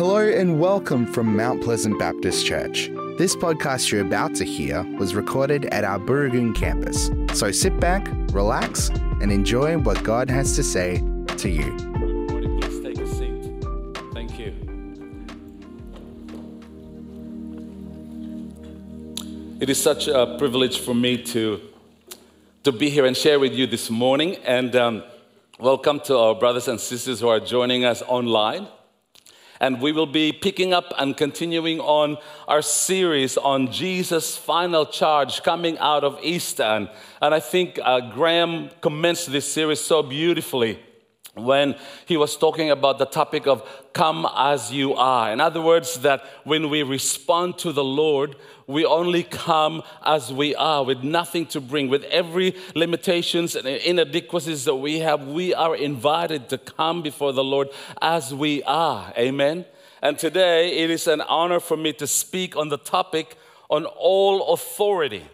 Hello and welcome from Mount Pleasant Baptist Church. This podcast you're about to hear was recorded at our Burragoon campus. So sit back, relax, and enjoy what God has to say to you. Good morning. Please take a seat. Thank you. It is such a privilege for me to be here and share with you this morning. And welcome to our brothers and sisters who are joining us online. And we will be picking up and continuing on our series on Jesus' final charge coming out of Easter. And I think Graham commenced this series so beautifully when he was talking about the topic of come as you are. In other words, that when we respond to the Lord, we only come as we are, with nothing to bring, with every limitations and inadequacies that we have. We are invited to come before the Lord as we are. Amen. And today it is an honor for me to speak on the topic on all authority.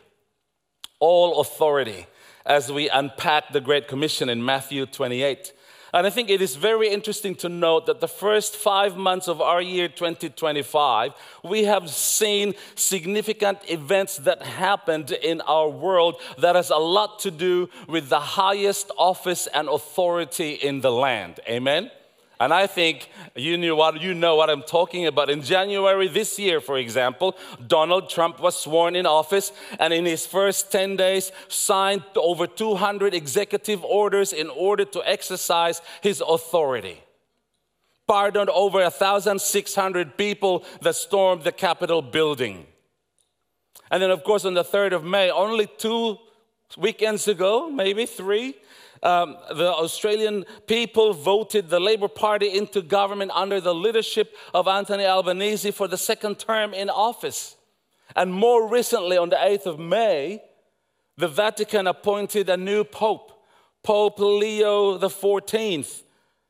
All authority, as we unpack the Great Commission in Matthew 28. And I think it is very interesting to note that the first 5 months of our year 2025, we have seen significant events that happened in our world that has a lot to do with the highest office and authority in the land. Amen? And I think you know what I'm talking about. In January this year, for example, Donald Trump was sworn in office, and in his first 10 days signed over 200 executive orders in order to exercise his authority. Pardoned over 1,600 people that stormed the Capitol building. And then, of course, on the 3rd of May, only 2 weekends ago, maybe 3, the Australian people voted the Labour Party into government under the leadership of Anthony Albanese for the second term in office. And more recently, on the 8th of May, the Vatican appointed a new pope, Pope Leo XIV.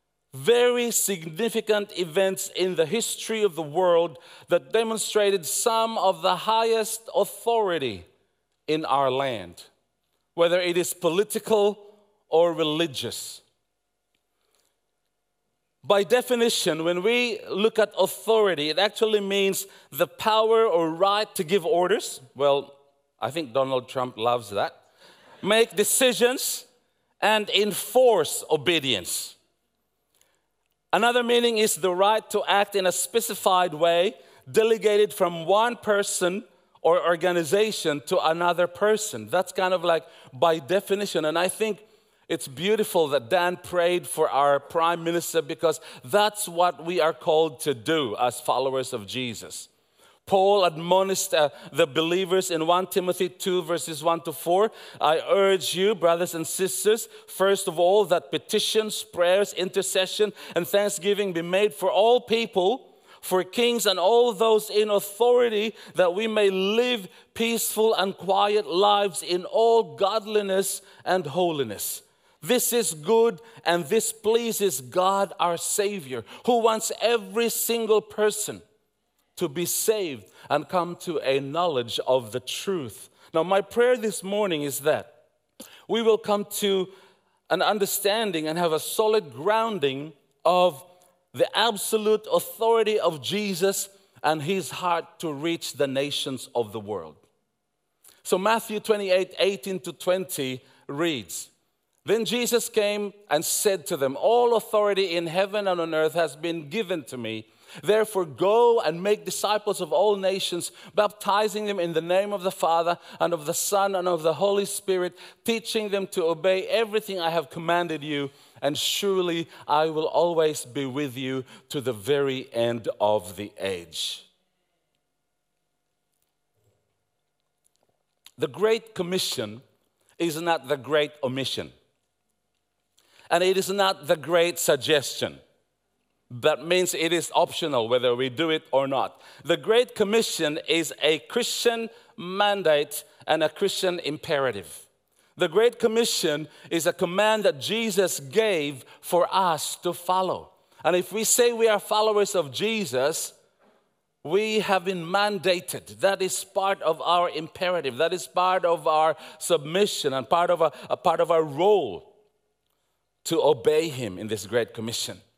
Very significant events in the history of the world that demonstrated some of the highest authority in our land, whether it is political or religious. By definition, when we look at authority, it actually means the power or right to give orders. Well, I think Donald Trump loves that. Make decisions and enforce obedience. Another meaning is the right to act in a specified way, delegated from one person or organization to another person. That's kind of like by definition. And I think it's beautiful that Dan prayed for our Prime Minister, because that's what we are called to do as followers of Jesus. Paul admonished the believers in 1 Timothy 2 verses 1 to 4. I urge you, brothers and sisters, first of all, that petitions, prayers, intercession, and thanksgiving be made for all people, for kings and all those in authority, that we may live peaceful and quiet lives in all godliness and holiness. This is good, and this pleases God our Savior, who wants every single person to be saved and come to a knowledge of the truth. Now, my prayer this morning is that we will come to an understanding and have a solid grounding of the absolute authority of Jesus and his heart to reach the nations of the world. So Matthew 28, 18 to 20 reads, Then Jesus came and said to them, All authority in heaven and on earth has been given to me. Therefore go and make disciples of all nations, baptizing them in the name of the Father and of the Son and of the Holy Spirit, teaching them to obey everything I have commanded you. And surely I will always be with you to the very end of the age. The Great Commission is not the Great Omission. And it is not the Great Suggestion. That means it is optional whether we do it or not. The Great Commission is a Christian mandate and a Christian imperative. The Great Commission is a command that Jesus gave for us to follow. And if we say we are followers of Jesus, we have been mandated. That is part of our imperative. That is part of our submission and part of our role to obey him in this Great Commission.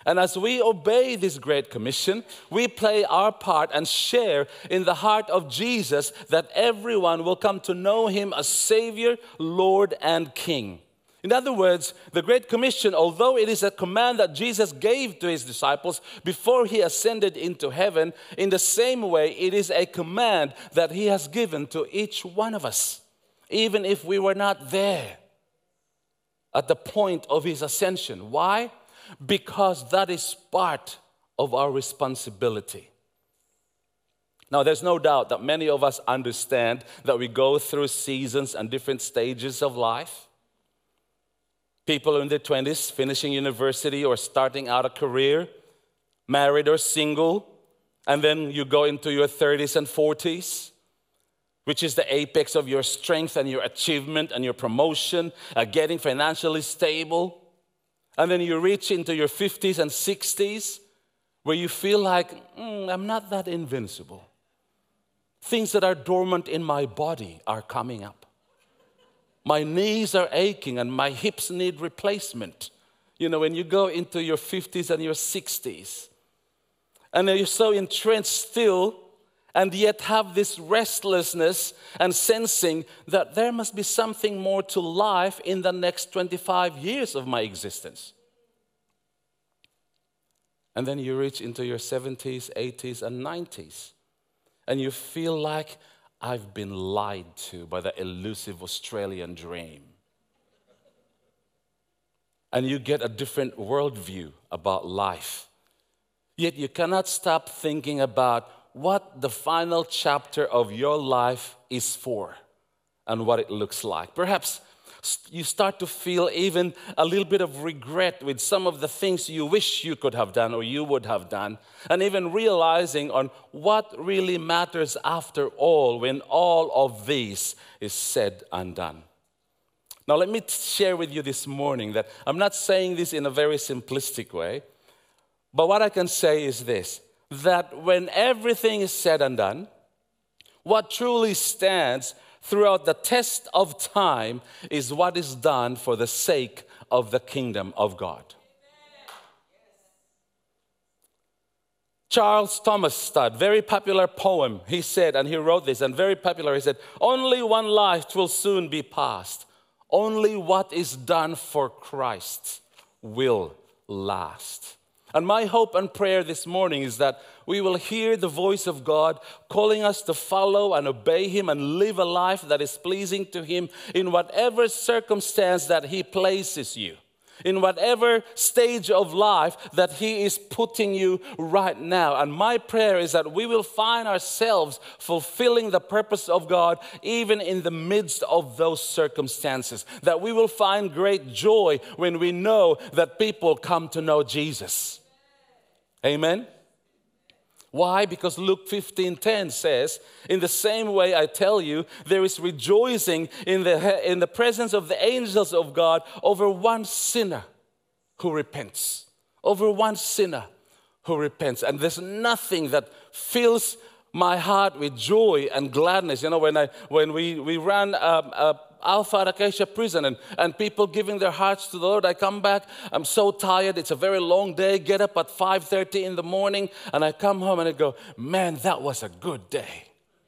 And as we obey this Great Commission, we play our part and share in the heart of Jesus that everyone will come to know Him as Savior, Lord, and King. In other words, the Great Commission, although it is a command that Jesus gave to His disciples before He ascended into heaven, in the same way, it is a command that He has given to each one of us, even if we were not there at the point of His ascension. Why? Because that is part of our responsibility. Now, there's no doubt that many of us understand that we go through seasons and different stages of life. People in their 20s, finishing university or starting out a career, married or single, and then you go into your 30s and 40s, which is the apex of your strength and your achievement and your promotion, getting financially stable. And then you reach into your 50s and 60s where you feel like, I'm not that invincible. Things that are dormant in my body are coming up. My knees are aching and my hips need replacement. You know, when you go into your 50s and your 60s, and you're so entrenched still, and yet have this restlessness and sensing that there must be something more to life in the next 25 years of my existence. And then you reach into your 70s, 80s, and 90s, and you feel like, I've been lied to by the elusive Australian dream. And you get a different worldview about life. Yet you cannot stop thinking about what the final chapter of your life is for and what it looks like. Perhaps you start to feel even a little bit of regret with some of the things you wish you could have done or you would have done, and even realizing on what really matters after all when all of this is said and done. Now let me share with you this morning that I'm not saying this in a very simplistic way, but what I can say is this, that when everything is said and done, what truly stands throughout the test of time is what is done for the sake of the kingdom of God. Charles Thomas Studd, very popular poem, he said, and he wrote this, and very popular, he said, only one life will soon be passed. Only what is done for Christ will last. And my hope and prayer this morning is that we will hear the voice of God calling us to follow and obey Him and live a life that is pleasing to Him in whatever circumstance that He places you, in whatever stage of life that He is putting you right now. And my prayer is that we will find ourselves fulfilling the purpose of God even in the midst of those circumstances, that we will find great joy when we know that people come to know Jesus. Amen? Why? Because Luke 15:10 says, in the same way I tell you, there is rejoicing in the presence of the angels of God over one sinner who repents. Over one sinner who repents. And there's nothing that fills my heart with joy and gladness. You know, when we ran Alpha at Acacia Prison and people giving their hearts to the Lord, I come back, I'm so tired, it's a very long day, get up at 5:30 in the morning, and I come home and I go, man, that was a good day.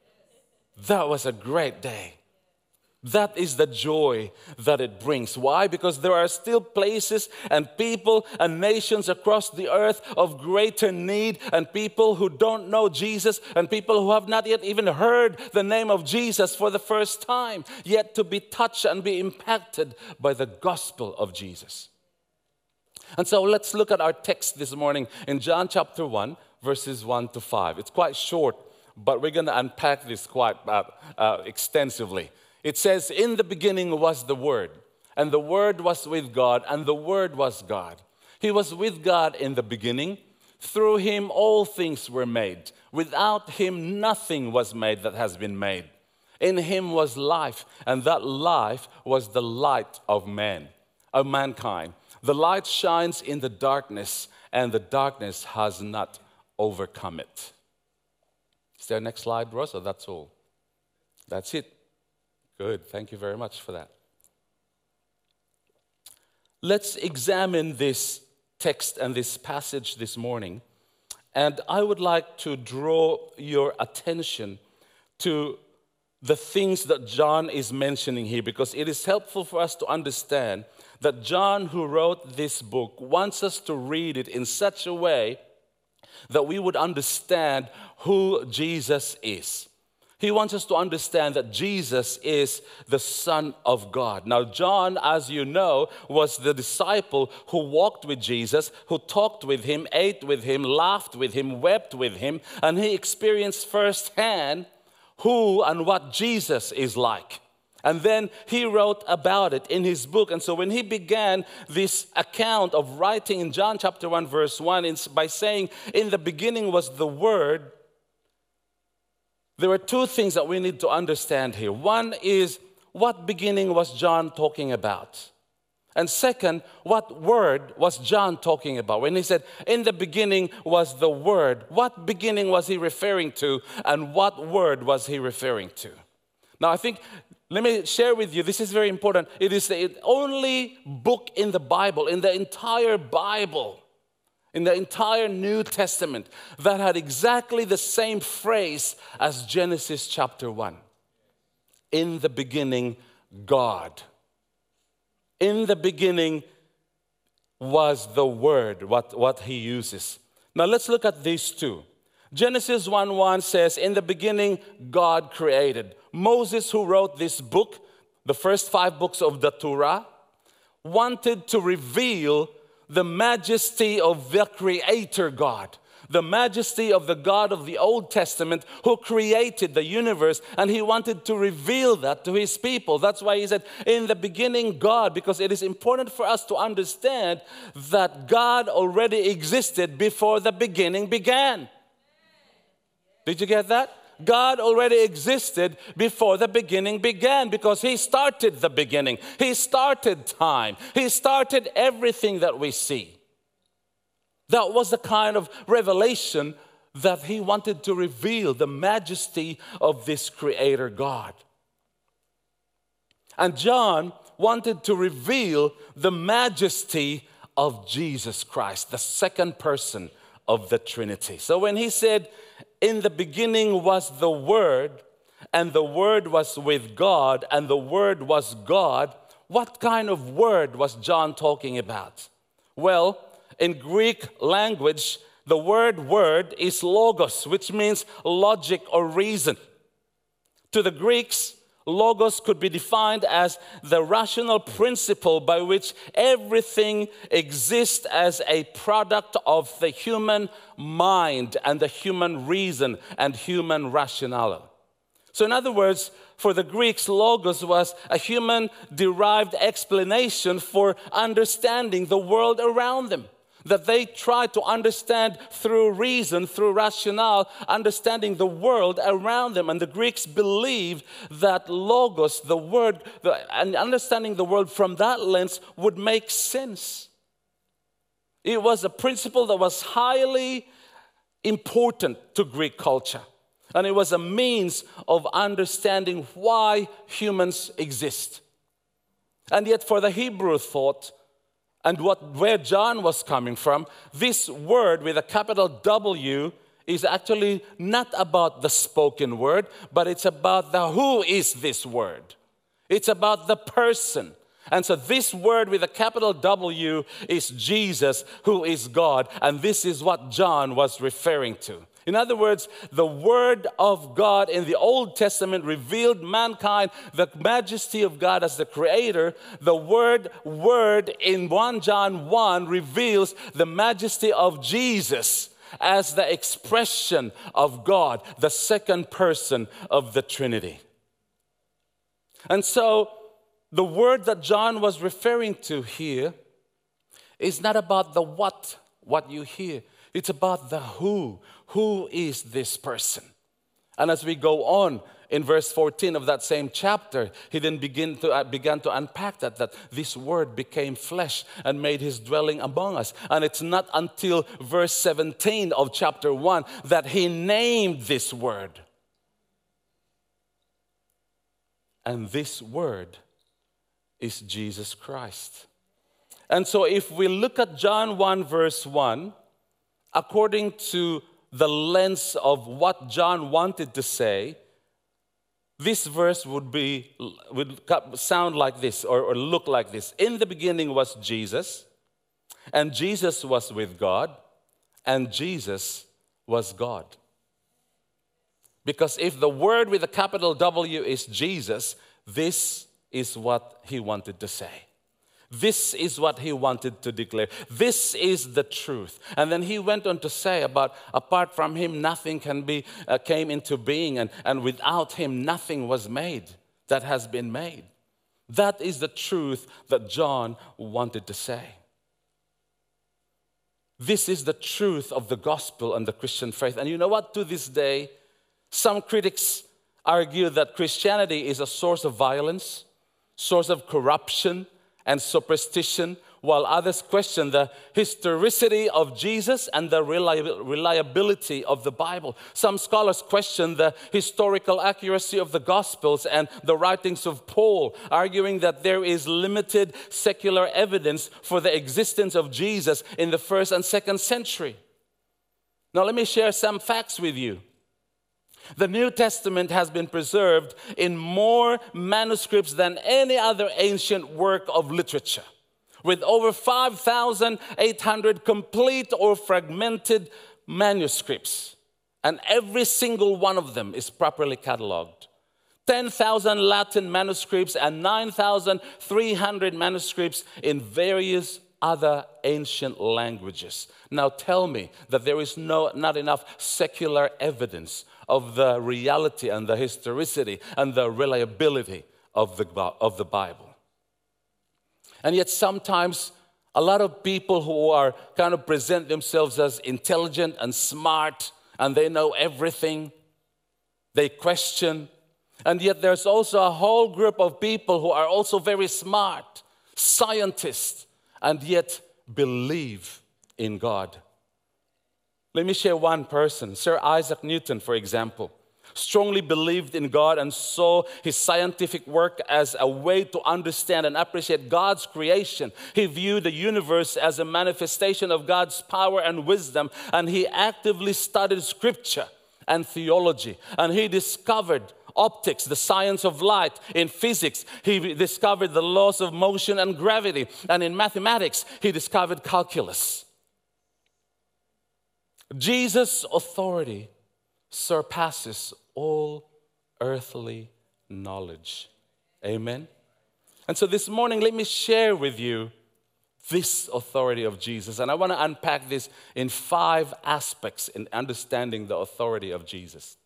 That was a great day. That is the joy that it brings. Why? Because there are still places and people and nations across the earth of greater need, and people who don't know Jesus, and people who have not yet even heard the name of Jesus for the first time, yet to be touched and be impacted by the gospel of Jesus. And so let's look at our text this morning in John chapter 1, verses 1 to 5. It's quite short, but we're going to unpack this quite extensively. It says, in the beginning was the Word, and the Word was with God, and the Word was God. He was with God in the beginning. Through Him all things were made. Without Him nothing was made that has been made. In Him was life, and that life was the light of mankind. The light shines in the darkness, and the darkness has not overcome it. Is there a next slide, Rosa? That's all. That's it. Good. Thank you very much for that. Let's examine this text and this passage this morning, and I would like to draw your attention to the things that John is mentioning here, because it is helpful for us to understand that John, who wrote this book, wants us to read it in such a way that we would understand who Jesus is. He wants us to understand that Jesus is the Son of God. Now, John, as you know, was the disciple who walked with Jesus, who talked with him, ate with him, laughed with him, wept with him, and he experienced firsthand who and what Jesus is like. And then he wrote about it in his book. And so when he began this account of writing in John chapter 1, verse 1, by saying, in the beginning was the Word, there are two things that we need to understand here. One is, what beginning was John talking about? And second, what word was John talking about? When he said, in the beginning was the Word, what beginning was he referring to, and what word was he referring to? Now, I think, let me share with you, this is very important. It is the only book in the Bible, in the entire Bible, in the entire New Testament, that had exactly the same phrase as Genesis chapter 1. In the beginning, God. In the beginning was the Word, what he uses. Now let's look at these two. Genesis 1:1 says, in the beginning, God created. Moses, who wrote this book, the first 5 books of the Torah, wanted to reveal the majesty of the Creator God, the majesty of the God of the Old Testament who created the universe, and he wanted to reveal that to his people. That's why he said, in the beginning, God, because it is important for us to understand that God already existed before the beginning began. Did you get that? God already existed before the beginning began, because he started the beginning. He started time. He started everything that we see. That was the kind of revelation that he wanted to reveal, the majesty of this Creator God. And John wanted to reveal the majesty of Jesus Christ, the second person of the Trinity. So when he said, in the beginning was the Word, and the Word was with God, and the Word was God, what kind of word was John talking about? Well, in Greek language, the word is logos, which means logic or reason. To the Greeks, logos could be defined as the rational principle by which everything exists as a product of the human mind and the human reason and human rationale. So in other words, for the Greeks, logos was a human-derived explanation for understanding the world around them, that they tried to understand through reason, through rationale, understanding the world around them. And the Greeks believed that logos, the word, and understanding the world from that lens would make sense. It was a principle that was highly important to Greek culture. And it was a means of understanding why humans exist. And yet for the Hebrew thought, and where John was coming from, this word with a capital W is actually not about the spoken word, but it's about the who is this word. It's about the person. And so this word with a capital W is Jesus, who is God. And this is what John was referring to. In other words, the Word of God in the Old Testament revealed mankind the majesty of God as the Creator. The word in 1 John 1 reveals the majesty of Jesus as the expression of God, the second person of the Trinity. And so the word that John was referring to here is not about the what you hear. It's about the who. Who is this person? And as we go on in verse 14 of that same chapter, he then began to unpack that this word became flesh and made his dwelling among us. And it's not until verse 17 of chapter 1 that he named this word. And this word is Jesus Christ. And so if we look at John 1 verse 1, according to the lens of what John wanted to say, this verse would sound like this or look like this. In the beginning was Jesus, and Jesus was with God, and Jesus was God. Because if the word with a capital W is Jesus, this is what he wanted to say. This is what he wanted to declare. This is the truth. And then he went on to say about, apart from him, nothing came into being, and without him, nothing was made that has been made. That is the truth that John wanted to say. This is the truth of the gospel and the Christian faith. And you know what? To this day, some critics argue that Christianity is a source of violence, source of corruption, and superstition, while others question the historicity of Jesus and the reliability of the Bible. Some scholars question the historical accuracy of the Gospels and the writings of Paul, arguing that there is limited secular evidence for the existence of Jesus in the 1st and 2nd century. Now let me share some facts with you. The New Testament has been preserved in more manuscripts than any other ancient work of literature, with over 5,800 complete or fragmented manuscripts, and every single one of them is properly cataloged. 10,000 Latin manuscripts and 9,300 manuscripts in various other ancient languages. Now tell me that there is not enough secular evidence of the reality and the historicity and the reliability of the Bible. And yet sometimes a lot of people who are kind of present themselves as intelligent and smart and they know everything, they question. And yet there's also a whole group of people who are also very smart, scientists, and yet believe in God. Let me share one person. Sir Isaac Newton, for example, strongly believed in God and saw his scientific work as a way to understand and appreciate God's creation. He viewed the universe as a manifestation of God's power and wisdom, and he actively studied scripture and theology, and he discovered optics, the science of light. In physics, he discovered the laws of motion and gravity, and in mathematics, he discovered calculus. Jesus' authority surpasses all earthly knowledge. Amen? And so this morning, let me share with you this authority of Jesus. And I want to unpack this in 5 aspects in understanding the authority of Jesus.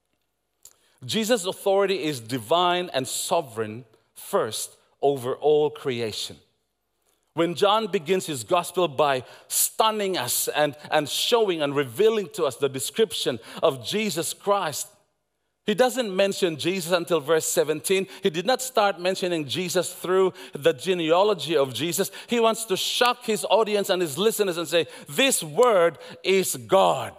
Jesus' authority is divine and sovereign first over all creation. When John begins his gospel by stunning us and showing and revealing to us the description of Jesus Christ, he doesn't mention Jesus until verse 17. He did not start mentioning Jesus through the genealogy of Jesus. He wants to shock his audience and his listeners and say, this word is God.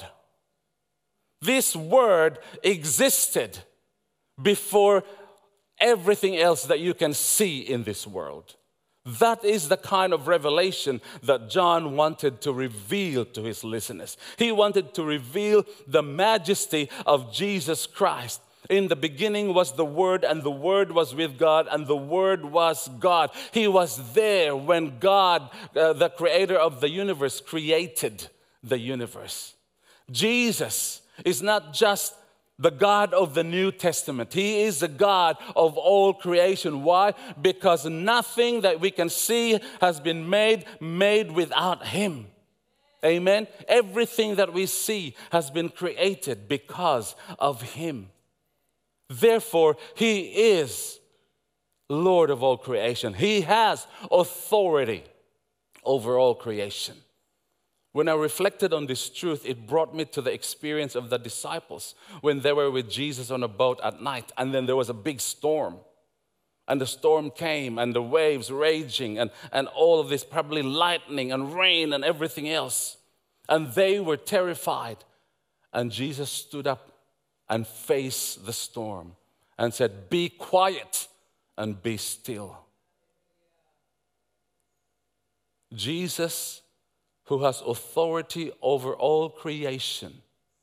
This word existed before everything else that you can see in this world. That is the kind of revelation that John wanted to reveal to his listeners. He wanted to reveal the majesty of Jesus Christ. In the beginning was the Word, and the Word was with God, and the Word was God. He was there when God, the creator of the universe, created the universe. Jesus is not just the God of the New Testament. He is the God of all creation. Why? Because nothing that we can see has been made without Him. Amen? Everything that we see has been created because of Him. Therefore, He is Lord of all creation. He has authority over all creation. When I reflected on this truth, it brought me to the experience of the disciples when they were with Jesus on a boat at night, and then there was a big storm. And the storm came, and the waves raging, and all of this, probably lightning and rain and everything else. And they were terrified. And Jesus stood up and faced the storm and said, "Be quiet and be still." Jesus, who has authority over all creation,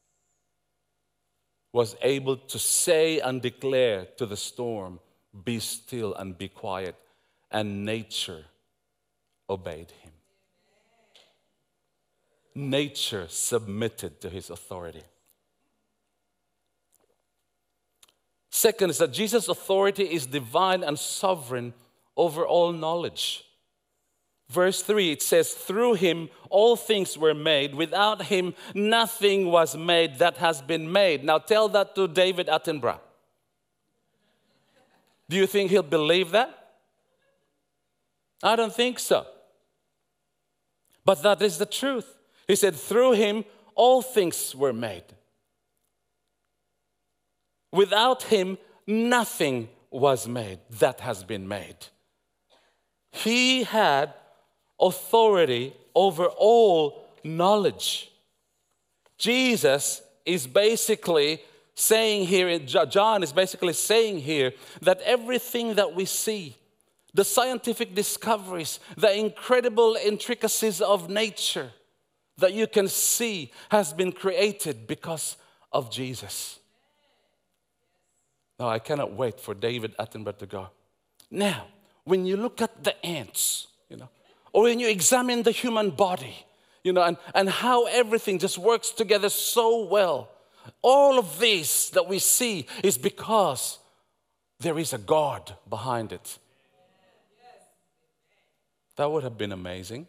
was able to say and declare to the storm, "Be still and be quiet," and nature obeyed him. Nature submitted to his authority. Second is that Jesus' authority is divine and sovereign over all knowledge. Verse 3, it says, "Through him all things were made. Without him nothing was made that has been made." Now tell that to David Attenborough. Do you think he'll believe that? I don't think so. But that is the truth. He said, "Through him all things were made. Without him nothing was made that has been made." He had authority over all knowledge. Jesus is basically saying here, John is basically saying here, that everything that we see, the scientific discoveries, the incredible intricacies of nature that you can see has been created because of Jesus. Now, I cannot wait for David Attenborough to go, "Now, when you look at the ants, or when you examine the human body, and how everything just works together so well, all of this that we see is because there is a God behind it." That would have been amazing.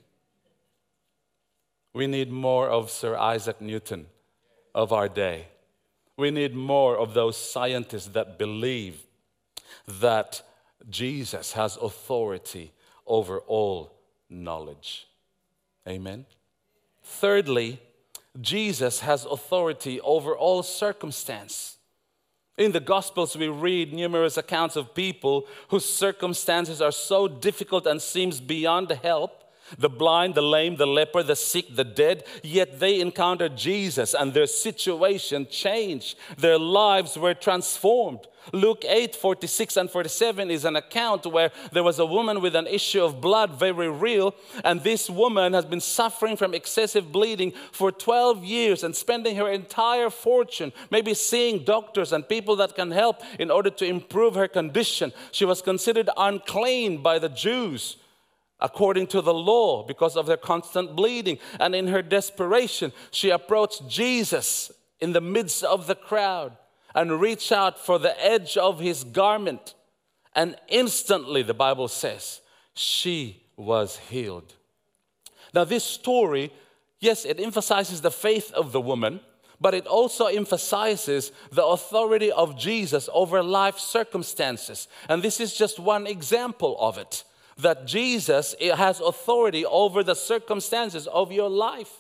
We need more of Sir Isaac Newton of our day. We need more of those scientists that believe that Jesus has authority over all knowledge. Amen. Thirdly, Jesus has authority over all circumstance. In the Gospels, we read numerous accounts of people whose circumstances are so difficult and seems beyond help. The blind, the lame, the leper, the sick, the dead, yet they encountered Jesus and their situation changed. Their lives were transformed. Luke 8:46 and 47 is an account where there was a woman with an issue of blood, very real, and this woman has been suffering from excessive bleeding for 12 years and spending her entire fortune, maybe seeing doctors and people that can help in order to improve her condition. She was considered unclean by the Jews according to the law because of their constant bleeding. And in her desperation, she approached Jesus in the midst of the crowd and reached out for the edge of his garment. And instantly, the Bible says, she was healed. Now this story, yes, it emphasizes the faith of the woman, but it also emphasizes the authority of Jesus over life circumstances. And this is just one example of it, that Jesus has authority over the circumstances of your life.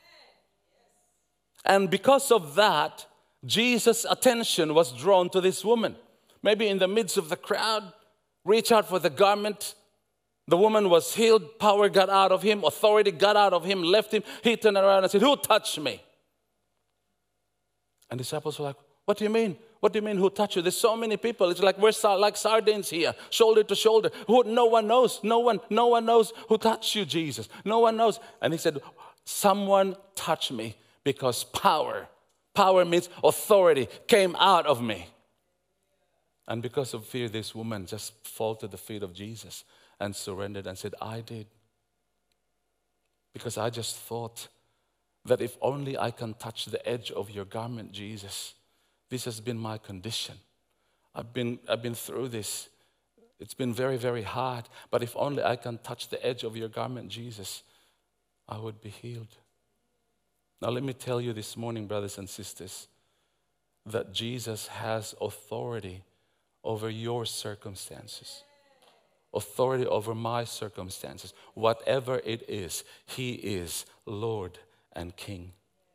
And because of that, Jesus' attention was drawn to this woman. Maybe in the midst of the crowd, reach out for the garment. The woman was healed. Power got out of him. Authority got out of him, left him. He turned around and said, "Who touched me?" And the disciples were like, "What do you mean? What do you mean, who touched you? There's so many people. It's like we're like sardines here, shoulder to shoulder. No one knows. No one knows who touched you, Jesus. No one knows." And he said, "Someone touched me because power means authority, came out of me." And because of fear, this woman just fell to the feet of Jesus and surrendered and said, "I did. Because I just thought that if only I can touch the edge of your garment, Jesus. This has been my condition. I've been through this. It's been very, very hard. But if only I can touch the edge of your garment, Jesus, I would be healed." Now let me tell you this morning, brothers and sisters, that Jesus has authority over your circumstances. Authority over my circumstances. Whatever it is, he is Lord and King.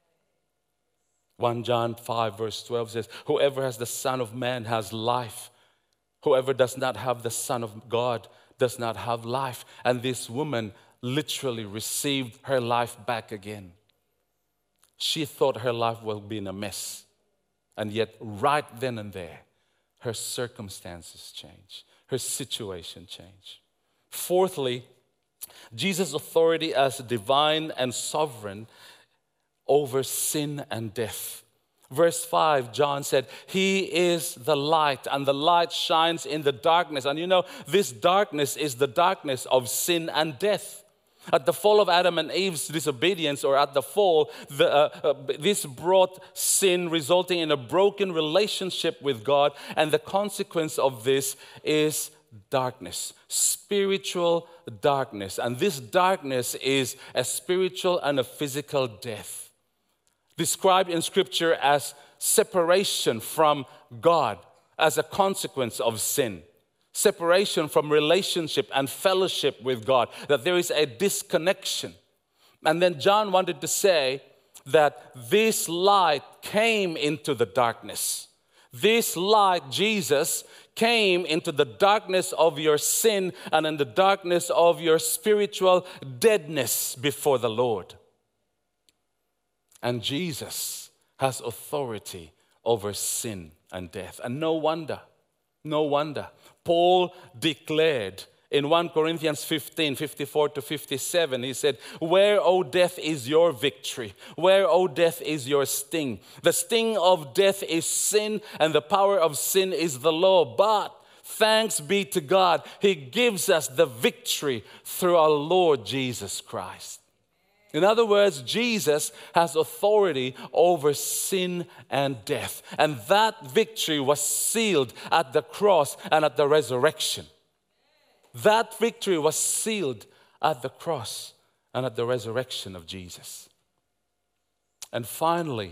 1 John 5 verse 12 says, "Whoever has the Son of Man has life. Whoever does not have the Son of God does not have life." And this woman literally received her life back again. She thought her life was being a mess. And yet right then and there, her circumstances changed. Her situation changed. Fourthly, Jesus' authority as divine and sovereign over sin and death. Verse 5, John said, He is the light, and the light shines in the darkness. And you know, this darkness is the darkness of sin and death. At the fall of Adam and Eve's disobedience, or at the fall, this brought sin, resulting in a broken relationship with God. And the consequence of this is darkness, spiritual darkness. And this darkness is a spiritual and a physical death, described in Scripture as separation from God as a consequence of sin. Separation from relationship and fellowship with God, that there is a disconnection. And then John wanted to say that this light came into the darkness. This light, Jesus, came into the darkness of your sin and in the darkness of your spiritual deadness before the Lord. And Jesus has authority over sin and death. And no wonder. Paul declared in 1 Corinthians 15, 54 to 57, he said, Where, O death, is your victory? Where, O death, is your sting? The sting of death is sin, and the power of sin is the law. But thanks be to God, He gives us the victory through our Lord Jesus Christ. In other words, Jesus has authority over sin and death. And that victory was sealed at the cross and at the resurrection. That victory was sealed at the cross and at the resurrection of Jesus. And finally,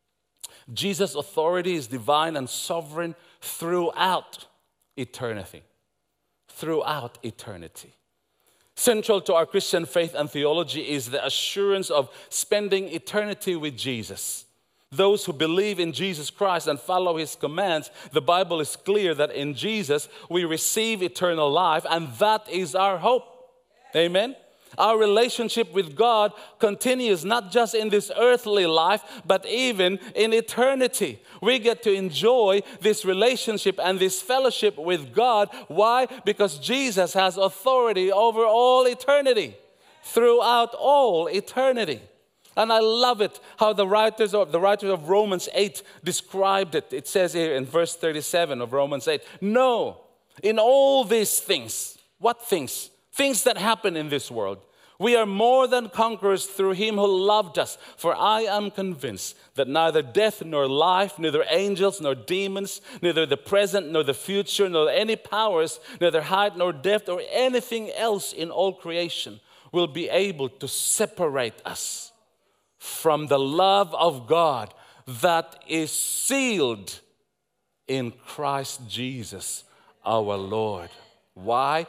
Jesus' authority is divine and sovereign throughout eternity. Throughout eternity. Central to our Christian faith and theology is the assurance of spending eternity with Jesus. Those who believe in Jesus Christ and follow His commands, the Bible is clear that in Jesus we receive eternal life, and that is our hope. Amen? Our relationship with God continues not just in this earthly life, but even in eternity. We get to enjoy this relationship and this fellowship with God. Why? Because Jesus has authority over all eternity, throughout all eternity. And I love it how the writers of Romans 8 described it. It says here in verse 37 of Romans 8, No, in all these things, what things? Things that happen in this world. We are more than conquerors through Him who loved us. For I am convinced that neither death nor life, neither angels nor demons, neither the present nor the future, nor any powers, neither height nor depth, or anything else in all creation will be able to separate us from the love of God that is sealed in Christ Jesus our Lord. Why?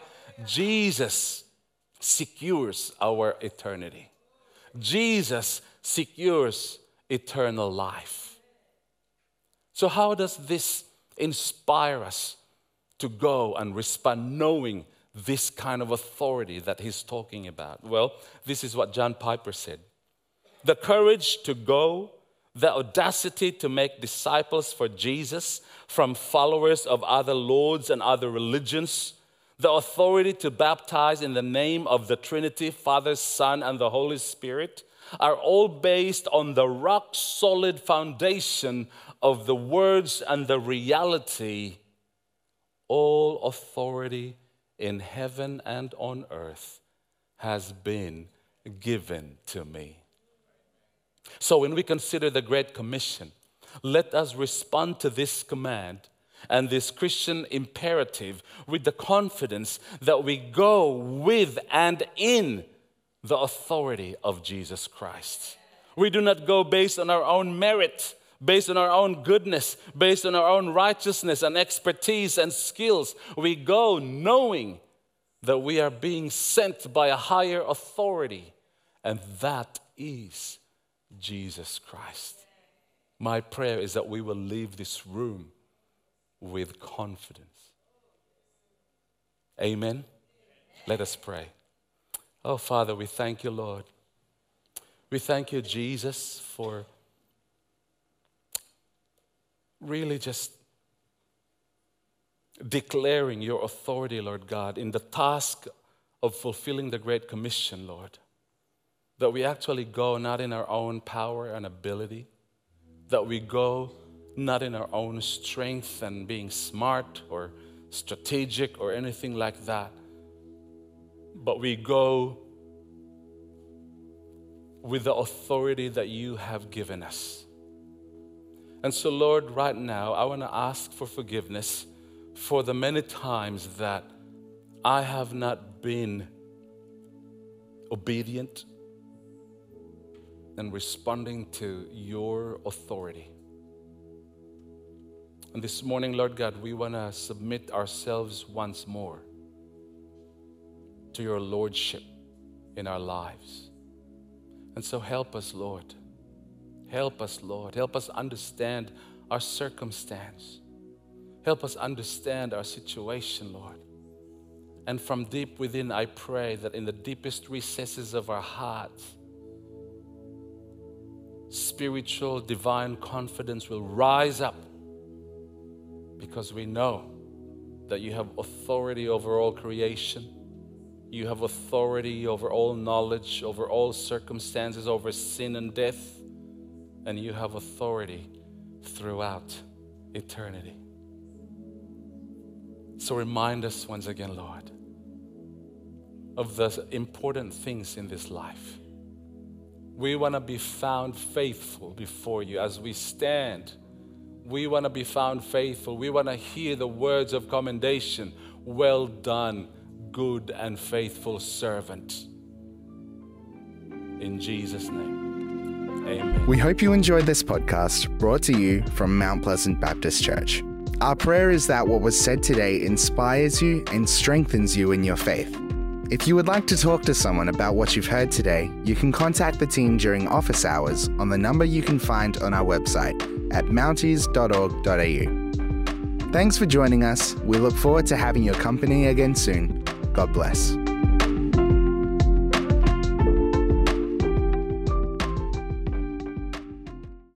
Jesus secures our eternity. Jesus secures eternal life. So how does this inspire us to go and respond knowing this kind of authority that he's talking about? Well, this is what John Piper said. The courage to go, the audacity to make disciples for Jesus from followers of other lords and other religions, the authority to baptize in the name of the Trinity, Father, Son, and the Holy Spirit, are all based on the rock-solid foundation of the words and the reality. All authority in heaven and on earth has been given to me. So when we consider the Great Commission, let us respond to this command and this Christian imperative with the confidence that we go with and in the authority of Jesus Christ. We do not go based on our own merit, based on our own goodness, based on our own righteousness and expertise and skills. We go knowing that we are being sent by a higher authority, and that is Jesus Christ. My prayer is that we will leave this room with confidence. Amen. Let us pray. Oh, Father, we thank you, Lord. We thank you, Jesus, for really just declaring your authority, Lord God, in the task of fulfilling the Great Commission, Lord. That we actually go not in our own power and ability, that we go not in our own strength and being smart or strategic or anything like that, but we go with the authority that you have given us. And so, Lord, right now, I want to ask for forgiveness for the many times that I have not been obedient and responding to your authority. And this morning, Lord God, we want to submit ourselves once more to your lordship in our lives. And so help us, Lord. Help us, Lord. Help us understand our circumstance. Help us understand our situation, Lord. And from deep within, I pray that in the deepest recesses of our hearts, spiritual, divine confidence will rise up, because we know that you have authority over all creation. You have authority over all knowledge, over all circumstances, over sin and death. And you have authority throughout eternity. So remind us once again, Lord, of the important things in this life. We want to be found faithful before you as we stand. We want to be found faithful. We want to hear the words of commendation. Well done, good and faithful servant. In Jesus' name, amen. We hope you enjoyed this podcast brought to you from Mount Pleasant Baptist Church. Our prayer is that what was said today inspires you and strengthens you in your faith. If you would like to talk to someone about what you've heard today, you can contact the team during office hours on the number you can find on our website at mounties.org.au. Thanks for joining us. We look forward to having your company again soon. God bless.